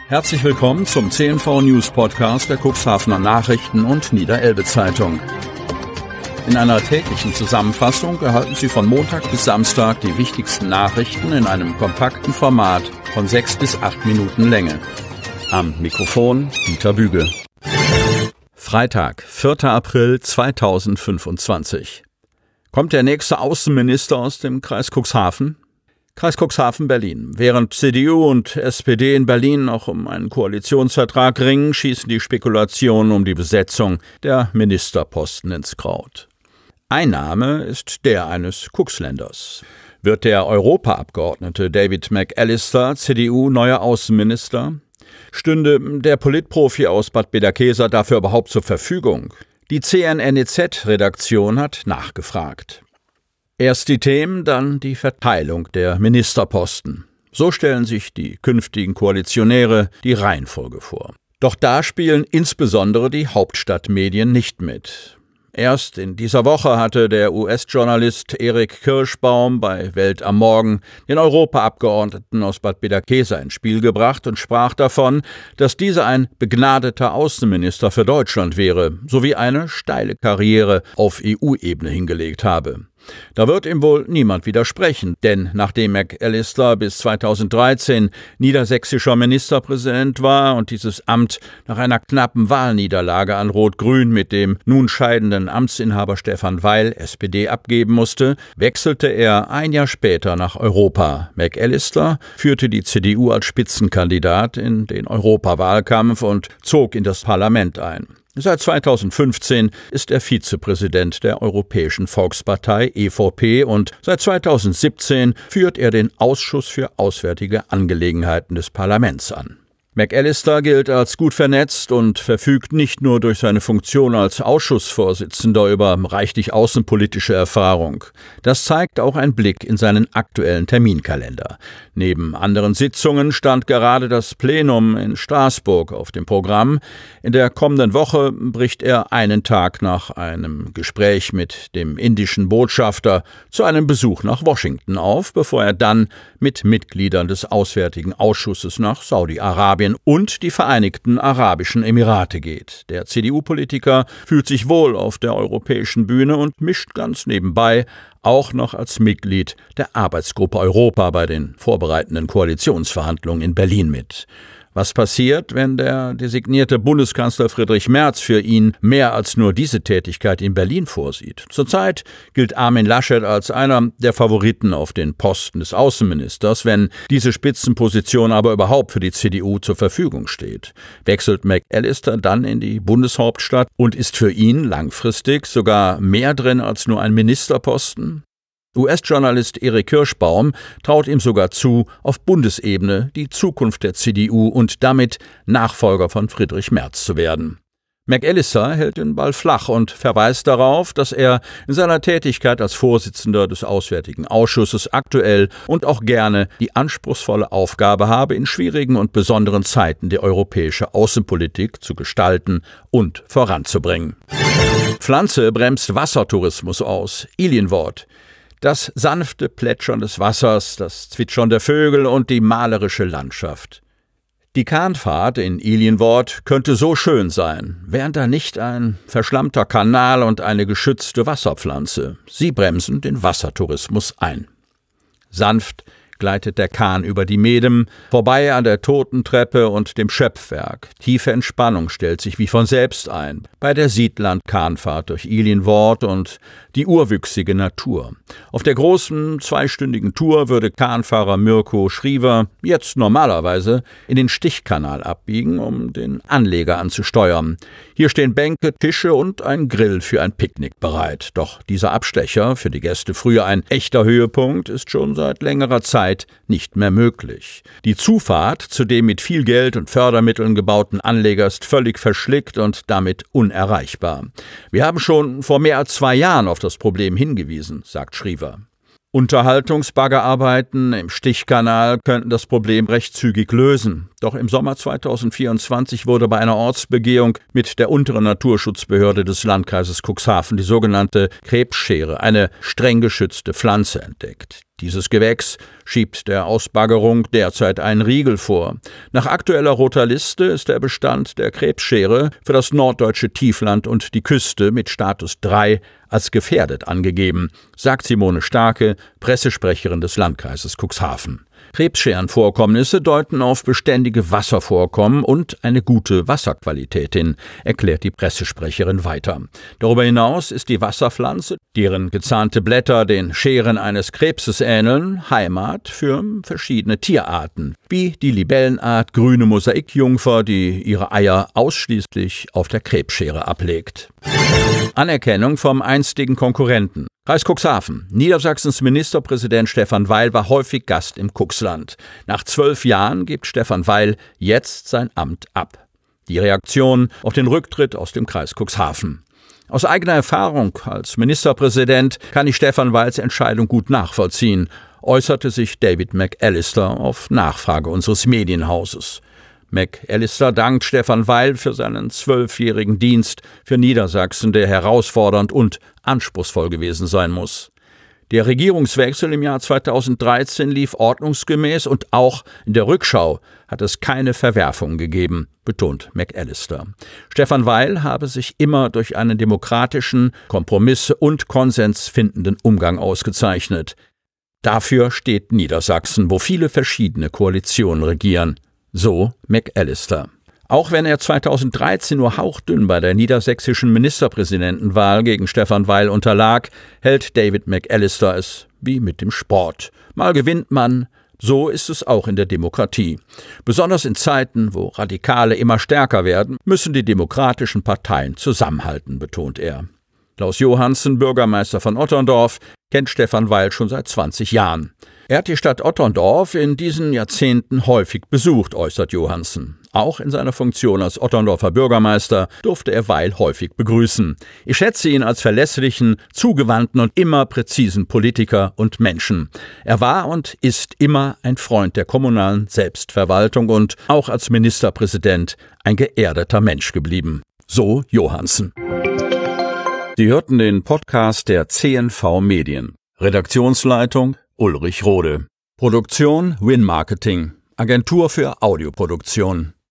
Herzlich willkommen zum CNV News Podcast der Cuxhavener Nachrichten und Niederelbe Zeitung. In einer täglichen Zusammenfassung erhalten Sie von Montag bis Samstag die wichtigsten Nachrichten in einem kompakten Format von 6 bis 8 Minuten Länge. Am Mikrofon Dieter Büge. Freitag, 4. April 2025. Kommt der nächste Außenminister aus dem Kreis Cuxhaven? Kreis Cuxhaven-Berlin. Während CDU und SPD in Berlin noch um einen Koalitionsvertrag ringen, schießen die Spekulationen um die Besetzung der Ministerposten ins Kraut. Ein Name ist der eines Cuxländers. Wird der Europaabgeordnete David McAllister, CDU, neuer Außenminister? Stünde der Politprofi aus Bad Bederkesa dafür überhaupt zur Verfügung? Die CNNEZ-Redaktion hat nachgefragt. Erst die Themen, dann die Verteilung der Ministerposten. So stellen sich die künftigen Koalitionäre die Reihenfolge vor. Doch da spielen insbesondere die Hauptstadtmedien nicht mit. Erst in dieser Woche hatte der US-Journalist Erik Kirschbaum bei Welt am Morgen den Europaabgeordneten aus Bad Bederkesa ins Spiel gebracht und sprach davon, dass dieser ein begnadeter Außenminister für Deutschland wäre, sowie eine steile Karriere auf EU-Ebene hingelegt habe. Da wird ihm wohl niemand widersprechen, denn nachdem McAllister bis 2013 niedersächsischer Ministerpräsident war und dieses Amt nach einer knappen Wahlniederlage an Rot-Grün mit dem nun scheidenden Amtsinhaber Stefan Weil, SPD, abgeben musste, wechselte er ein Jahr später nach Europa. McAllister führte die CDU als Spitzenkandidat in den Europawahlkampf und zog in das Parlament ein. Seit 2015 ist er Vizepräsident der Europäischen Volkspartei EVP und seit 2017 führt er den Ausschuss für Auswärtige Angelegenheiten des Parlaments an. McAllister gilt als gut vernetzt und verfügt nicht nur durch seine Funktion als Ausschussvorsitzender über reichlich außenpolitische Erfahrung. Das zeigt auch ein Blick in seinen aktuellen Terminkalender. Neben anderen Sitzungen stand gerade das Plenum in Straßburg auf dem Programm. In der kommenden Woche bricht er einen Tag nach einem Gespräch mit dem indischen Botschafter zu einem Besuch nach Washington auf, bevor er dann mit Mitgliedern des Auswärtigen Ausschusses nach Saudi-Arabien und die Vereinigten Arabischen Emirate geht. Der CDU-Politiker fühlt sich wohl auf der europäischen Bühne und mischt ganz nebenbei auch noch als Mitglied der Arbeitsgruppe Europa bei den vorbereitenden Koalitionsverhandlungen in Berlin mit. Was passiert, wenn der designierte Bundeskanzler Friedrich Merz für ihn mehr als nur diese Tätigkeit in Berlin vorsieht? Zurzeit gilt Armin Laschet als einer der Favoriten auf den Posten des Außenministers, wenn diese Spitzenposition aber überhaupt für die CDU zur Verfügung steht. Wechselt McAllister dann in die Bundeshauptstadt und ist für ihn langfristig sogar mehr drin als nur ein Ministerposten? US-Journalist Erik Kirschbaum traut ihm sogar zu, auf Bundesebene die Zukunft der CDU und damit Nachfolger von Friedrich Merz zu werden. McAllister hält den Ball flach und verweist darauf, dass er in seiner Tätigkeit als Vorsitzender des Auswärtigen Ausschusses aktuell und auch gerne die anspruchsvolle Aufgabe habe, in schwierigen und besonderen Zeiten die europäische Außenpolitik zu gestalten und voranzubringen. Pflanze bremst Wassertourismus aus. Ilienwort. Das sanfte Plätschern des Wassers, das Zwitschern der Vögel und die malerische Landschaft. Die Kahnfahrt in Ilienwort könnte so schön sein, wären da nicht ein verschlammter Kanal und eine geschützte Wasserpflanze. Sie bremsen den Wassertourismus ein. Sanft gleitet der Kahn über die Medem, vorbei an der Totentreppe und dem Schöpfwerk. Tiefe Entspannung stellt sich wie von selbst ein bei der Siedland-Kahnfahrt durch Ilienwort und die urwüchsige Natur. Auf der großen, zweistündigen Tour würde Kahnfahrer Mirko Schriever jetzt normalerweise in den Stichkanal abbiegen, um den Anleger anzusteuern. Hier stehen Bänke, Tische und ein Grill für ein Picknick bereit. Doch dieser Abstecher, für die Gäste früher ein echter Höhepunkt, ist schon seit längerer Zeit nicht mehr möglich. Die Zufahrt zu dem mit viel Geld und Fördermitteln gebauten Anleger ist völlig verschlickt und damit unerreichbar. Wir haben schon vor mehr als 2 Jahren auf das Problem hingewiesen, sagt Schriever. Unterhaltungsbaggerarbeiten im Stichkanal könnten das Problem recht zügig lösen. Doch im Sommer 2024 wurde bei einer Ortsbegehung mit der unteren Naturschutzbehörde des Landkreises Cuxhaven die sogenannte Krebsschere, eine streng geschützte Pflanze, entdeckt. Dieses Gewächs schiebt der Ausbaggerung derzeit einen Riegel vor. Nach aktueller Roter Liste ist der Bestand der Krebsschere für das norddeutsche Tiefland und die Küste mit Status 3 als gefährdet angegeben, sagt Simone Starke, Pressesprecherin des Landkreises Cuxhaven. Krebsscherenvorkommnisse deuten auf beständige Wasservorkommen und eine gute Wasserqualität hin, erklärt die Pressesprecherin weiter. Darüber hinaus ist die Wasserpflanze, deren gezahnte Blätter den Scheren eines Krebses ähneln, Heimat für verschiedene Tierarten, wie die Libellenart grüne Mosaikjungfer, die ihre Eier ausschließlich auf der Krebsschere ablegt. Anerkennung vom einstigen Konkurrenten. Kreis Cuxhaven. Niedersachsens Ministerpräsident Stefan Weil war häufig Gast im Cuxland. Nach 12 Jahren gibt Stefan Weil jetzt sein Amt ab. Die Reaktion auf den Rücktritt aus dem Kreis Cuxhaven. Aus eigener Erfahrung als Ministerpräsident kann ich Stefan Weils Entscheidung gut nachvollziehen, äußerte sich David McAllister auf Nachfrage unseres Medienhauses. McAllister dankt Stefan Weil für seinen 12-jährigen Dienst für Niedersachsen, der herausfordernd und anspruchsvoll gewesen sein muss. Der Regierungswechsel im Jahr 2013 lief ordnungsgemäß und auch in der Rückschau hat es keine Verwerfungen gegeben, betont McAllister. Stefan Weil habe sich immer durch einen demokratischen, Kompromisse und Konsens findenden Umgang ausgezeichnet. Dafür steht Niedersachsen, wo viele verschiedene Koalitionen regieren. So McAllister. Auch wenn er 2013 nur hauchdünn bei der niedersächsischen Ministerpräsidentenwahl gegen Stefan Weil unterlag, hält David McAllister es wie mit dem Sport. Mal gewinnt man, so ist es auch in der Demokratie. Besonders in Zeiten, wo Radikale immer stärker werden, müssen die demokratischen Parteien zusammenhalten, betont er. Klaus Johansen, Bürgermeister von Otterndorf, kennt Stefan Weil schon seit 20 Jahren. Er hat die Stadt Otterndorf in diesen Jahrzehnten häufig besucht, äußert Johansen. Auch in seiner Funktion als Otterndorfer Bürgermeister durfte er Weil häufig begrüßen. Ich schätze ihn als verlässlichen, zugewandten und immer präzisen Politiker und Menschen. Er war und ist immer ein Freund der kommunalen Selbstverwaltung und auch als Ministerpräsident ein geerdeter Mensch geblieben. So Johansen. Sie hörten den Podcast der CNV Medien. Redaktionsleitung Ulrich Rode. Produktion Win Marketing. Agentur für Audioproduktion.